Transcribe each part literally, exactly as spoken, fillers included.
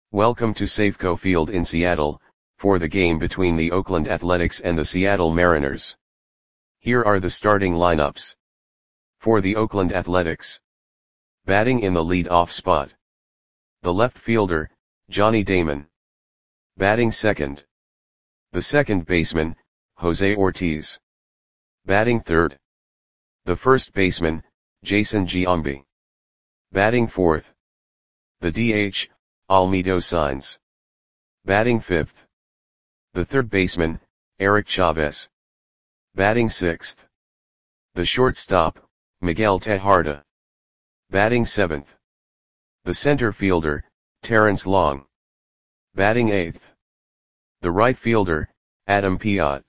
Welcome to Safeco Field in Seattle, for the game between the Oakland Athletics and the Seattle Mariners. Here are the starting lineups. For the Oakland Athletics. Batting in the lead-off spot. The left fielder, Johnny Damon. Batting second. The second baseman, Jose Ortiz. Batting third. The first baseman, Jason Giambi. Batting fourth. The D H, Almedo Saenz. Batting fifth. The third baseman, Eric Chavez. Batting sixth. The shortstop, Miguel Tejada. Batting seventh. The center fielder, Terrence Long. Batting eighth. The right fielder, Adam Piot.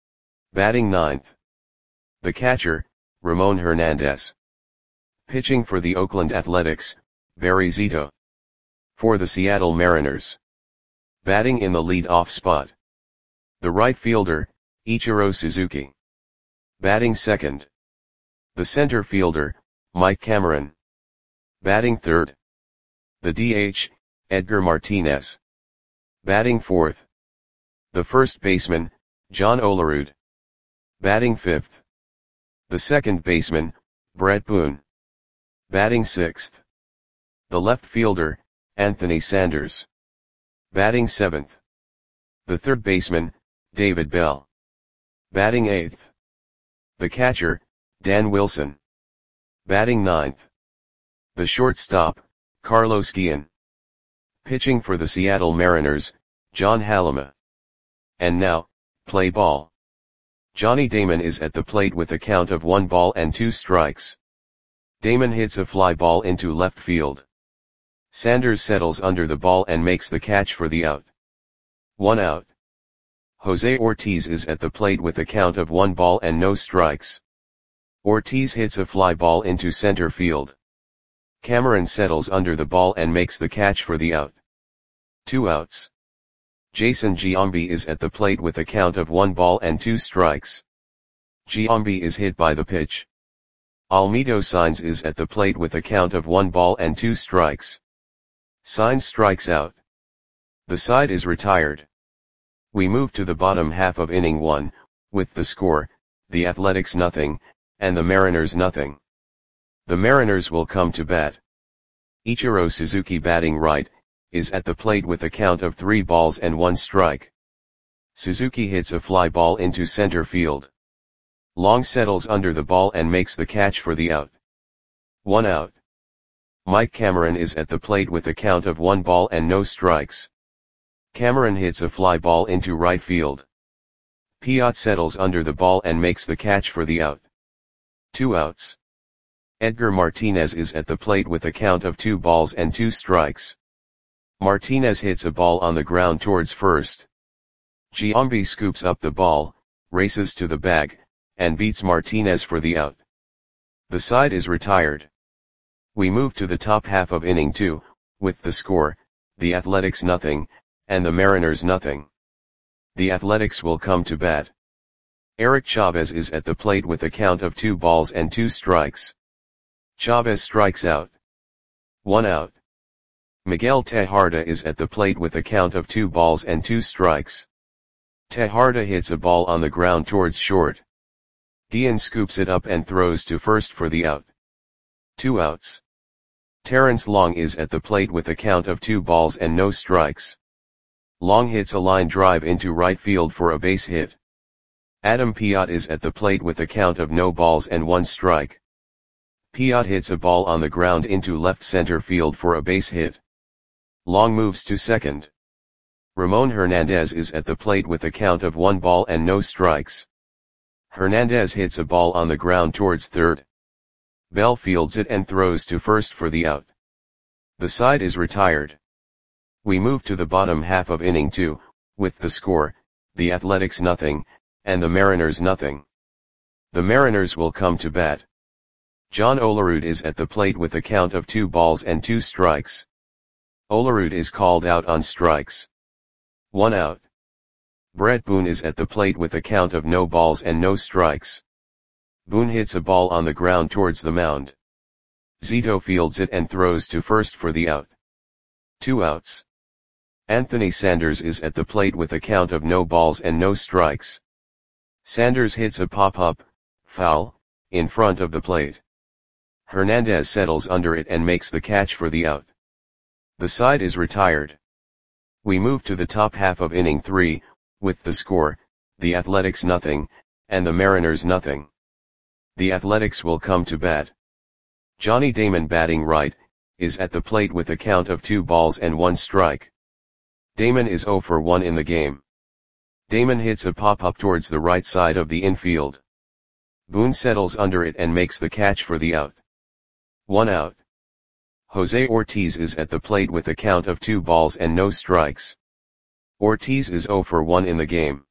Batting ninth. The catcher, Ramon Hernandez. Pitching for the Oakland Athletics, Barry Zito. For the Seattle Mariners. Batting in the lead-off spot. The right fielder, Ichiro Suzuki. Batting second. The center fielder, Mike Cameron. Batting third. The D H, Edgar Martinez. Batting fourth. The first baseman, John Olerud. Batting fifth. The second baseman, Brett Boone. Batting sixth. The left fielder, Anthony Sanders. Batting seventh. The third baseman, David Bell. Batting eighth. The catcher, Dan Wilson. Batting ninth. The shortstop, Carlos Guillen. Pitching for the Seattle Mariners, John Halama. And now, play ball. Johnny Damon is at the plate with a count of one ball and two strikes. Damon hits a fly ball into left field. Sanders settles under the ball and makes the catch for the out. One out. Jose Ortiz is at the plate with a count of one ball and no strikes. Ortiz hits a fly ball into center field. Cameron settles under the ball and makes the catch for the out. Two outs. Jason Giambi is at the plate with a count of one ball and two strikes. Giambi is hit by the pitch. Almedo Saenz is at the plate with a count of one ball and two strikes. Saenz strikes out. The side is retired. We move to the bottom half of inning one, with the score, the Athletics nothing, and the Mariners nothing. The Mariners will come to bat. Ichiro Suzuki, batting right, is at the plate with a count of three balls and one strike. Suzuki hits a fly ball into center field. Long settles under the ball and makes the catch for the out. One out. Mike Cameron is at the plate with a count of one ball and no strikes. Cameron hits a fly ball into right field. Piot settles under the ball and makes the catch for the out. Two outs. Edgar Martinez is at the plate with a count of two balls and two strikes. Martinez hits a ball on the ground towards first. Giambi scoops up the ball, races to the bag, and beats Martinez for the out. The side is retired. We move to the top half of inning two, with the score, the Athletics nothing, and the Mariners nothing. The Athletics will come to bat. Eric Chavez is at the plate with a count of two balls and two strikes. Chavez strikes out. One out. Miguel Tejada is at the plate with a count of two balls and two strikes. Tejada hits a ball on the ground towards short. Guillen scoops it up and throws to first for the out. Two outs. Terrence Long is at the plate with a count of two balls and no strikes. Long hits a line drive into right field for a base hit. Adam Piot is at the plate with a count of no balls and one strike. Piot hits a ball on the ground into left center field for a base hit. Long moves to second. Ramon Hernandez is at the plate with a count of one ball and no strikes. Hernandez hits a ball on the ground towards third. Bell fields it and throws to first for the out. The side is retired. We move to the bottom half of inning two, with the score, the Athletics nothing, and the Mariners nothing. The Mariners will come to bat. John Olerud is at the plate with a count of two balls and two strikes. Olerud is called out on strikes. One out. Brett Boone is at the plate with a count of no balls and no strikes. Boone hits a ball on the ground towards the mound. Zito fields it and throws to first for the out. Two outs. Anthony Sanders is at the plate with a count of no balls and no strikes. Sanders hits a pop-up, foul, in front of the plate. Hernandez settles under it and makes the catch for the out. The side is retired. We move to the top half of inning three, with the score, the Athletics nothing, and the Mariners nothing. The Athletics will come to bat. Johnny Damon, batting right, is at the plate with a count of two balls and one strike. Damon is oh for one in the game. Damon hits a pop-up towards the right side of the infield. Boone settles under it and makes the catch for the out. One out. Jose Ortiz is at the plate with a count of two balls and no strikes. Ortiz is oh for one in the game.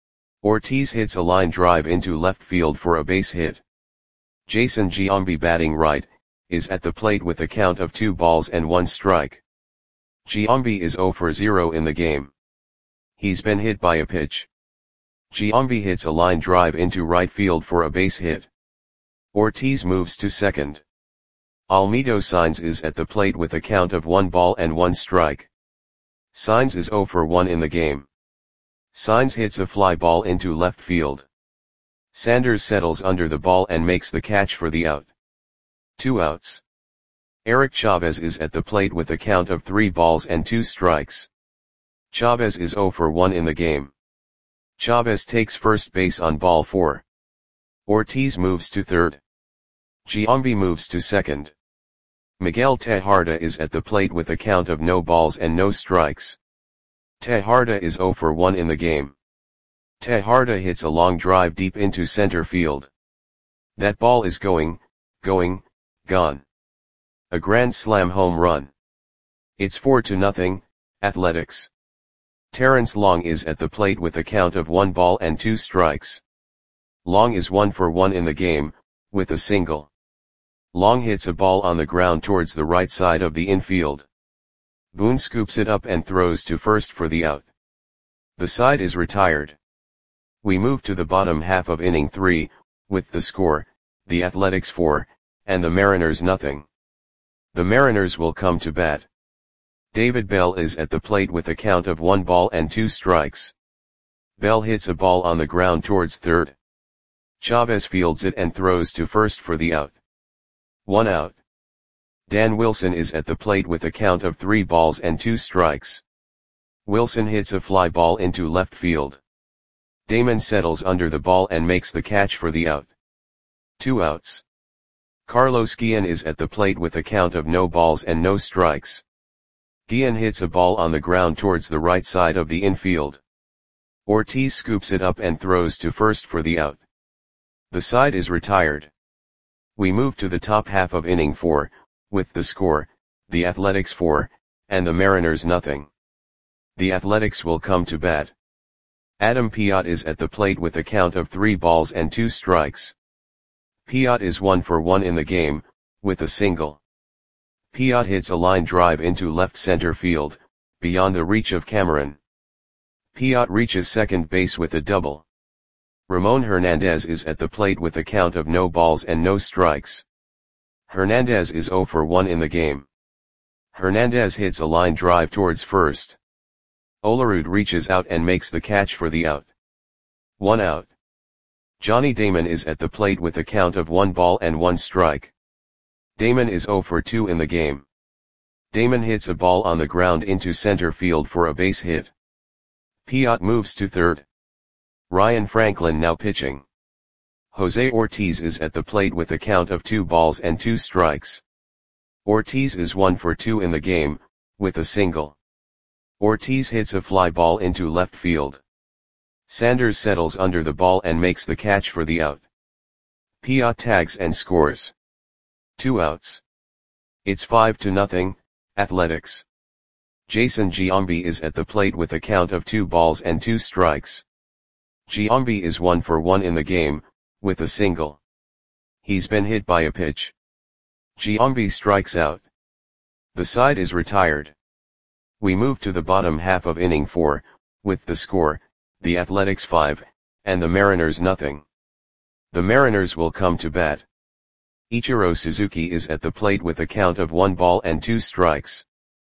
Ortiz hits a line drive into left field for a base hit. Jason Giambi, batting right, is at the plate with a count of two balls and one strike. Giambi is oh for zero in the game. He's been hit by a pitch. Giambi hits a line drive into right field for a base hit. Ortiz moves to second. Almedo Saenz is at the plate with a count of one ball and one strike. Saenz is oh for one in the game. Saenz hits a fly ball into left field. Sanders settles under the ball and makes the catch for the out. Two outs. Eric Chavez is at the plate with a count of three balls and two strikes. Chavez is oh for one in the game. Chavez takes first base on ball four. Ortiz moves to third. Giambi moves to second. Miguel Tejada is at the plate with a count of no balls and no strikes. Tejada is oh for one in the game. Tejada hits a long drive deep into center field. That ball is going, going, gone. A grand slam home run. It's four to nothing, Athletics. Terrence Long is at the plate with a count of one ball and two strikes. Long is one for one in the game, with a single. Long hits a ball on the ground towards the right side of the infield. Boone scoops it up and throws to first for the out. The side is retired. We move to the bottom half of inning three, with the score, the Athletics four, and the Mariners nothing. The Mariners will come to bat. David Bell is at the plate with a count of one ball and two strikes. Bell hits a ball on the ground towards third. Chavez fields it and throws to first for the out. One out. Dan Wilson is at the plate with a count of three balls and two strikes. Wilson hits a fly ball into left field. Damon settles under the ball and makes the catch for the out. Two outs. Carlos Guillen is at the plate with a count of no balls and no strikes. Guillen hits a ball on the ground towards the right side of the infield. Ortiz scoops it up and throws to first for the out. The side is retired. We move to the top half of inning four, with the score, the Athletics four, and the Mariners nothing. The Athletics will come to bat. Adam Piot is at the plate with a count of three balls and two strikes. Piot is one for one in the game, with a single. Piot hits a line drive into left center field, beyond the reach of Cameron. Piot reaches second base with a double. Ramon Hernandez is at the plate with a count of no balls and no strikes. Hernandez is oh for one in the game. Hernandez hits a line drive towards first. Olerud reaches out and makes the catch for the out. One out. Johnny Damon is at the plate with a count of one ball and one strike. Damon is oh for two in the game. Damon hits a ball on the ground into center field for a base hit. Piot moves to third. Ryan Franklin now pitching. Jose Ortiz is at the plate with a count of two balls and two strikes. Ortiz is one for two in the game, with a single. Ortiz hits a fly ball into left field. Sanders settles under the ball and makes the catch for the out. Piot tags and scores. Two outs. It's five to nothing, Athletics. Jason Giambi is at the plate with a count of two balls and two strikes. Giambi is one for one in the game, with a single. He's been hit by a pitch. Giambi strikes out. The side is retired. We move to the bottom half of inning four, with the score, the Athletics five, and the Mariners nothing. The Mariners will come to bat. Ichiro Suzuki is at the plate with a count of one ball and two strikes.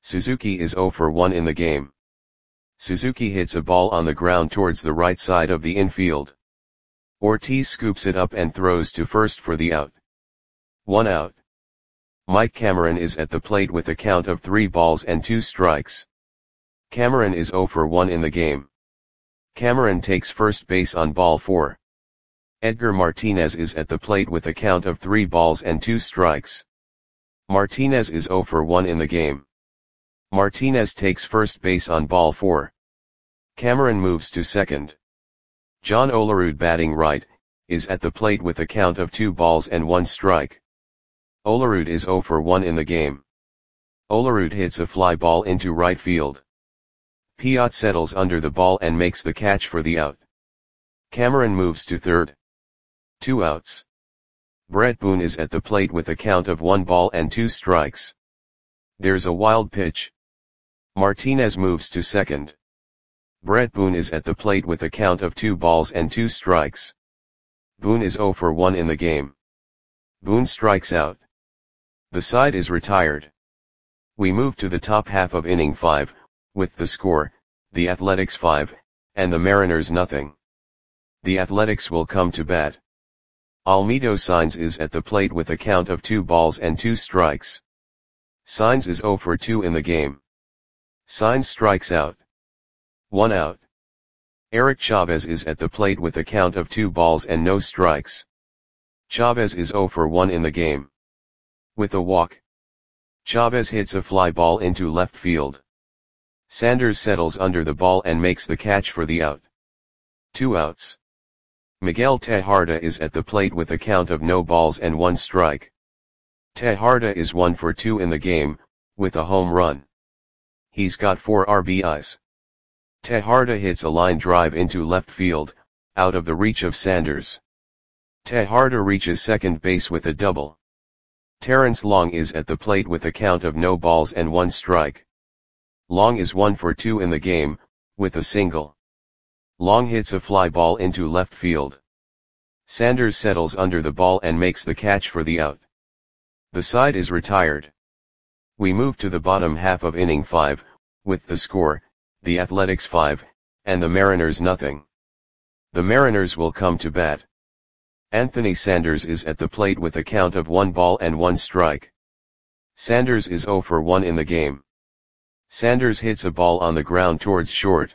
Suzuki is zero for one in the game. Suzuki hits a ball on the ground towards the right side of the infield. Ortiz scoops it up and throws to first for the out. One out. Mike Cameron is at the plate with a count of three balls and two strikes. Cameron is zero for one in the game. Cameron takes first base on ball four. Edgar Martinez is at the plate with a count of three balls and two strikes. Martinez is zero for one in the game. Martinez takes first base on ball four. Cameron moves to second. John Olerud, batting right, is at the plate with a count of two balls and one strike. Olerud is zero for one in the game. Olerud hits a fly ball into right field. Piot settles under the ball and makes the catch for the out. Cameron moves to third. Two outs. Brett Boone is at the plate with a count of one ball and two strikes. There's a wild pitch. Martinez moves to second. Brett Boone is at the plate with a count of two balls and two strikes. Boone is zero for one in the game. Boone strikes out. The side is retired. We move to the top half of inning five, with the score, the Athletics five, and the Mariners nothing. The Athletics will come to bat. Almedo Sainz is at the plate with a count of two balls and two strikes. Sainz is zero for two in the game. Sainz strikes out. One out. Eric Chavez is at the plate with a count of two balls and no strikes. Chavez is zero for one in the game. With a walk. Chavez hits a fly ball into left field. Sanders settles under the ball and makes the catch for the out. Two outs. Miguel Tejada is at the plate with a count of no balls and one strike. Tejada is one for two in the game, with a home run. He's got four R B Is. Tejada hits a line drive into left field, out of the reach of Sanders. Tejada reaches second base with a double. Terrence Long is at the plate with a count of no balls and one strike. Long is one for two in the game, with a single. Long hits a fly ball into left field. Sanders settles under the ball and makes the catch for the out. The side is retired. We move to the bottom half of inning five, with the score, the Athletics five, and the Mariners nothing. The Mariners will come to bat. Anthony Sanders is at the plate with a count of one ball and one strike. Sanders is zero for one in the game. Sanders hits a ball on the ground towards short.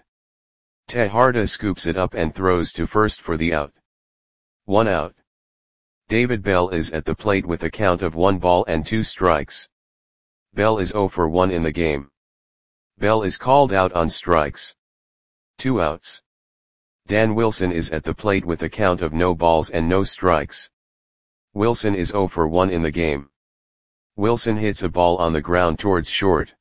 Tejada scoops it up and throws to first for the out. One out. David Bell is at the plate with a count of one ball and two strikes. Bell is zero for one in the game. Bell is called out on strikes. Two outs. Dan Wilson is at the plate with a count of no balls and no strikes. Wilson is zero for one in the game. Wilson hits a ball on the ground towards short.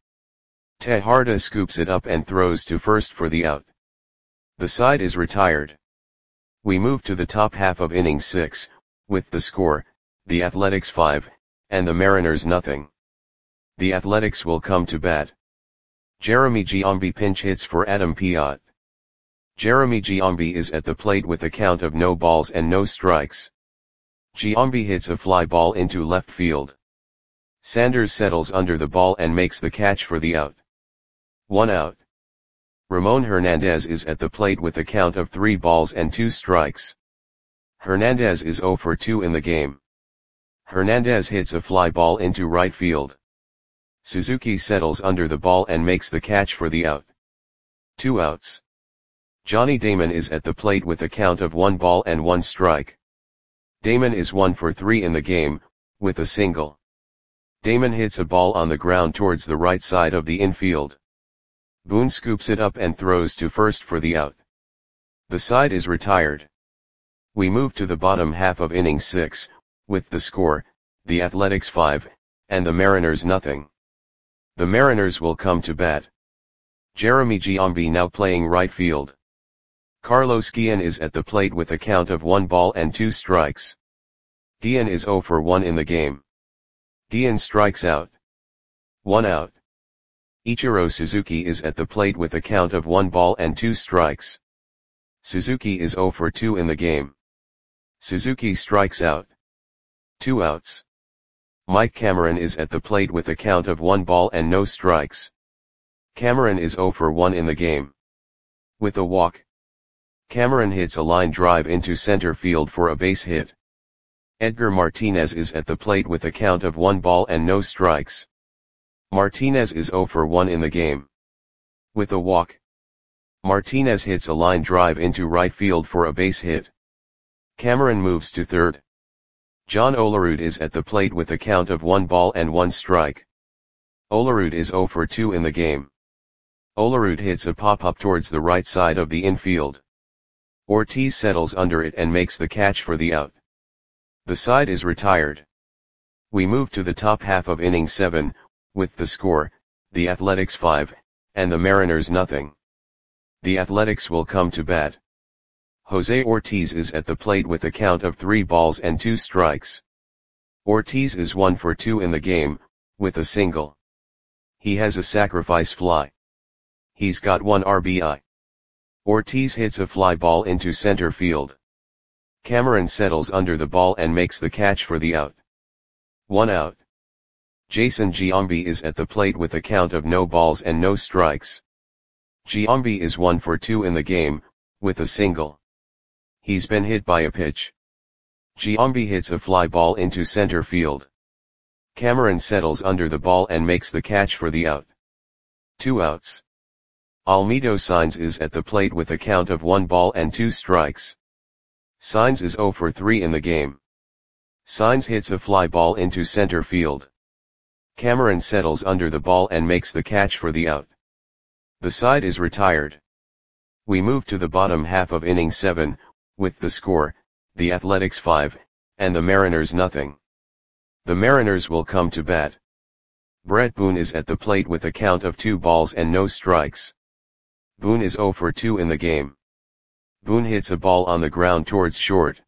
Tejada scoops it up and throws to first for the out. The side is retired. We move to the top half of inning six, with the score, the Athletics five, and the Mariners nothing. The Athletics will come to bat. Jeremy Giambi pinch hits for Adam Piot. Jeremy Giambi is at the plate with a count of no balls and no strikes. Giambi hits a fly ball into left field. Sanders settles under the ball and makes the catch for the out. One out. Ramon Hernandez is at the plate with a count of three balls and two strikes. Hernandez is zero for two in the game. Hernandez hits a fly ball into right field. Suzuki settles under the ball and makes the catch for the out. Two outs. Johnny Damon is at the plate with a count of one ball and one strike. Damon is one for three in the game, with a single. Damon hits a ball on the ground towards the right side of the infield. Boone scoops it up and throws to first for the out. The side is retired. We move to the bottom half of inning six, with the score, the Athletics five, and the Mariners nothing. The Mariners will come to bat. Jeremy Giambi now playing right field. Carlos Guillen is at the plate with a count of one ball and two strikes. Guillen is zero for one in the game. Guillen strikes out. One out. Ichiro Suzuki is at the plate with a count of one ball and two strikes. Suzuki is zero for two in the game. Suzuki strikes out. Two outs. Mike Cameron is at the plate with a count of one ball and no strikes. Cameron is zero for one in the game. With a walk, Cameron hits a line drive into center field for a base hit. Edgar Martinez is at the plate with a count of one ball and no strikes. Martinez is zero for one in the game. With a walk, Martinez hits a line drive into right field for a base hit. Cameron moves to third. John Olerud is at the plate with a count of one ball and one strike. Olerud is zero for two in the game. Olerud hits a pop-up towards the right side of the infield. Ortiz settles under it and makes the catch for the out. The side is retired. We move to the top half of inning seven, with the score, the Athletics five, and the Mariners nothing. The Athletics will come to bat. Jose Ortiz is at the plate with a count of three balls and two strikes. Ortiz is one for two in the game, with a single. He has a sacrifice fly. He's got one R B I. Ortiz hits a fly ball into center field. Cameron settles under the ball and makes the catch for the out. One out. Jason Giambi is at the plate with a count of no balls and no strikes. Giambi is one for two in the game, with a single. He's been hit by a pitch. Giambi hits a fly ball into center field. Cameron settles under the ball and makes the catch for the out. Two outs. Almedo Sainz is at the plate with a count of one ball and two strikes. Sainz is zero for three in the game. Sainz hits a fly ball into center field. Cameron settles under the ball and makes the catch for the out. The side is retired. We move to the bottom half of inning seven, with the score, the Athletics five, and the Mariners nothing. The Mariners will come to bat. Brett Boone is at the plate with a count of two balls and no strikes. Boone is zero for two in the game. Boone hits a ball on the ground towards short.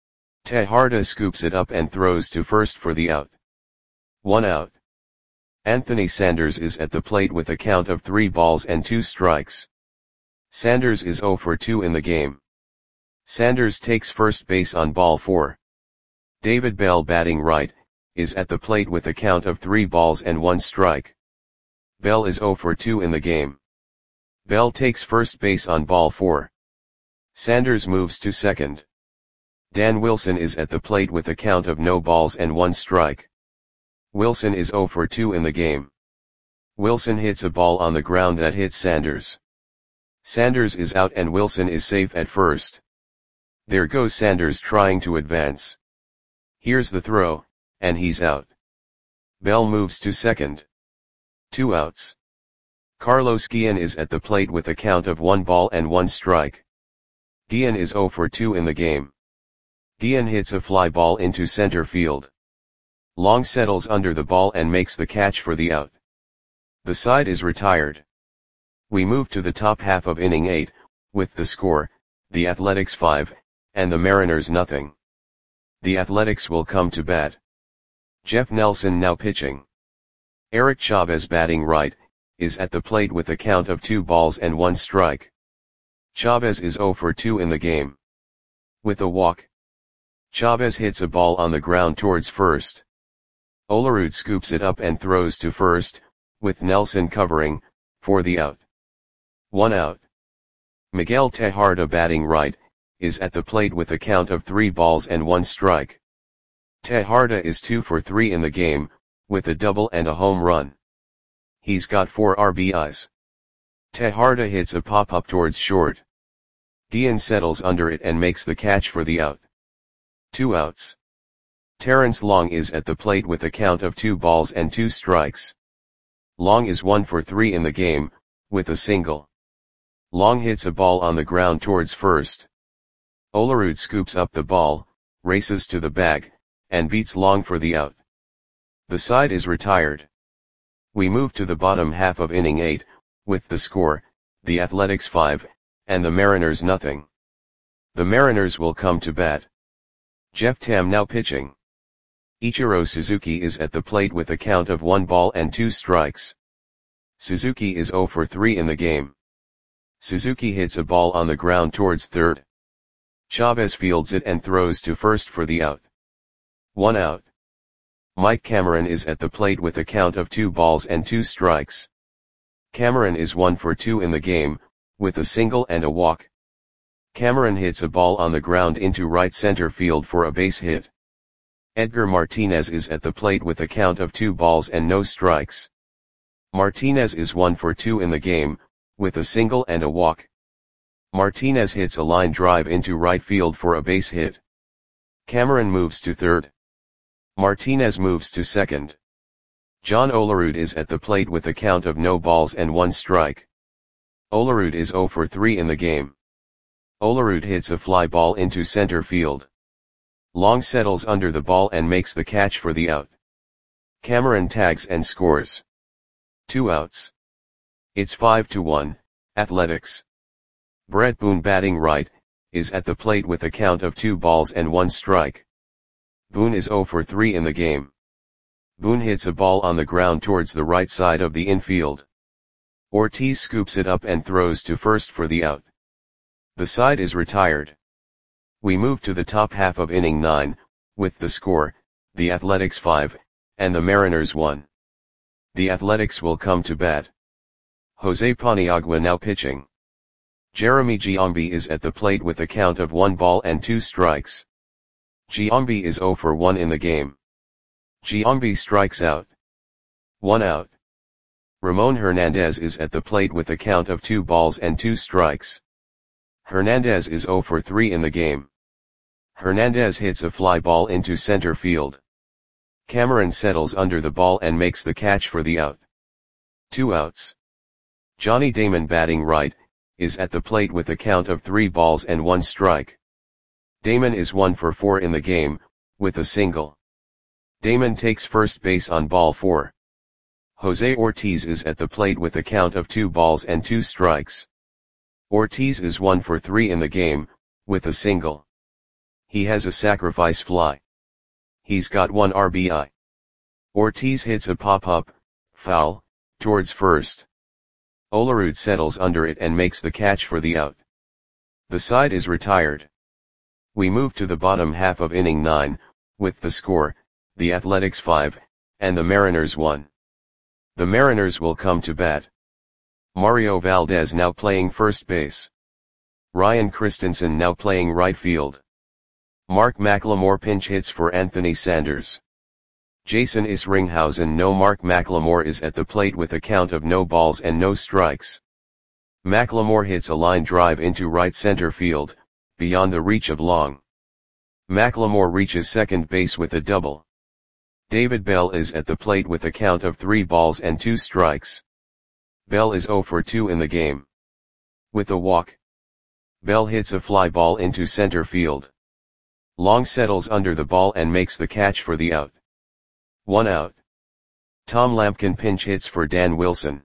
Tejada scoops it up and throws to first for the out. One out. Anthony Sanders is at the plate with a count of three balls and two strikes. Sanders is zero for two in the game. Sanders takes first base on ball four. David Bell, batting right, is at the plate with a count of three balls and one strike. Bell is zero for two in the game. Bell takes first base on ball four. Sanders moves to second. Dan Wilson is at the plate with a count of no balls and one strike. Wilson is zero for two in the game. Wilson hits a ball on the ground that hits Sanders. Sanders is out and Wilson is safe at first. There goes Sanders trying to advance. Here's the throw, and he's out. Bell moves to second. Two outs. Carlos Guillen is at the plate with a count of one ball and one strike. Guillen is zero for two in the game. Guillen hits a fly ball into center field. Long settles under the ball and makes the catch for the out. The side is retired. We move to the top half of inning eight, with the score, the Athletics five, and the Mariners nothing. The Athletics will come to bat. Jeff Nelson now pitching. Eric Chavez, batting right, is at the plate with a count of two balls and one strike. Chavez is zero for two in the game. With a walk, Chavez hits a ball on the ground towards first. Olerud scoops it up and throws to first, with Nelson covering, for the out. One out. Miguel Tejada, batting right, is at the plate with a count of three balls and one strike. Tejada is two for three in the game, with a double and a home run. He's got four R B Is. Tejada hits a pop-up towards short. Guillen settles under it and makes the catch for the out. Two outs. Terrence Long is at the plate with a count of two balls and two strikes. Long is one for three in the game, with a single. Long hits a ball on the ground towards first. Olerud scoops up the ball, races to the bag, and beats Long for the out. The side is retired. We move to the bottom half of inning eight, with the score, the Athletics five, and the Mariners nothing. The Mariners will come to bat. Jeff Tam now pitching. Ichiro Suzuki is at the plate with a count of one ball and two strikes. Suzuki is zero for three in the game. Suzuki hits a ball on the ground towards third. Chavez fields it and throws to first for the out. One out. Mike Cameron is at the plate with a count of two balls and two strikes. Cameron is one for two in the game, with a single and a walk. Cameron hits a ball on the ground into right center field for a base hit. Edgar Martinez is at the plate with a count of two balls and no strikes. Martinez is one for two in the game, with a single and a walk. Martinez hits a line drive into right field for a base hit. Cameron moves to third. Martinez moves to second. John Olerud is at the plate with a count of no balls and one strike. Olerud is zero for three in the game. Olerud hits a fly ball into center field. Long settles under the ball and makes the catch for the out. Cameron tags and scores. Two outs. It's five to one, Athletics. Brett Boone, batting right, is at the plate with a count of two balls and one strike. Boone is zero for three in the game. Boone hits a ball on the ground towards the right side of the infield. Ortiz scoops it up and throws to first for the out. The side is retired. We move to the top half of inning nine, with the score, the Athletics five, and the Mariners one. The Athletics will come to bat. Jose Paniagua now pitching. Jeremy Giambi is at the plate with a count of one ball and two strikes. Giambi is zero for one in the game. Giambi strikes out. One out. Ramon Hernandez is at the plate with a count of two balls and two strikes. Hernandez is zero for three in the game. Hernandez hits a fly ball into center field. Cameron settles under the ball and makes the catch for the out. Two outs. Johnny Damon, batting right, is at the plate with a count of three balls and one strike. Damon is one for four in the game, with a single. Damon takes first base on ball four. Jose Ortiz is at the plate with a count of two balls and two strikes. Ortiz is one for three in the game, with a single. He has a sacrifice fly. He's got one R B I. Ortiz hits a pop-up, foul, towards first. Olerud settles under it and makes the catch for the out. The side is retired. We move to the bottom half of inning nine, with the score, the Athletics five, and the Mariners one. The Mariners will come to bat. Mario Valdez now playing first base. Ryan Christensen now playing right field. Mark McLemore pinch hits for Anthony Sanders. Jason Isringhausen. No. Mark McLemore is at the plate with a count of no balls and no strikes. McLemore hits a line drive into right center field, beyond the reach of Long. McLemore reaches second base with a double. David Bell is at the plate with a count of three balls and two strikes. Bell is zero for two in the game. With a walk. Bell hits a fly ball into center field. Long settles under the ball and makes the catch for the out. One out. Tom Lampkin pinch hits for Dan Wilson.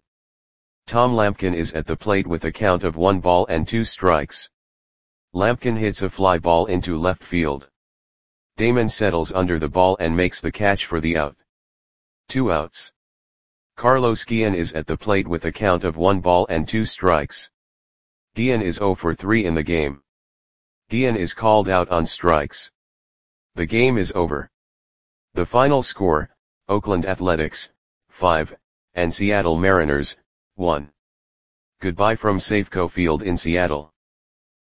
Tom Lampkin is at the plate with a count of one ball and two strikes. Lampkin hits a fly ball into left field. Damon settles under the ball and makes the catch for the out. Two outs. Carlos Guillen is at the plate with a count of one ball and two strikes. Guillen is zero for three in the game. Guillen is called out on strikes. The game is over. The final score, Oakland Athletics, five, and Seattle Mariners, one. Goodbye from Safeco Field in Seattle.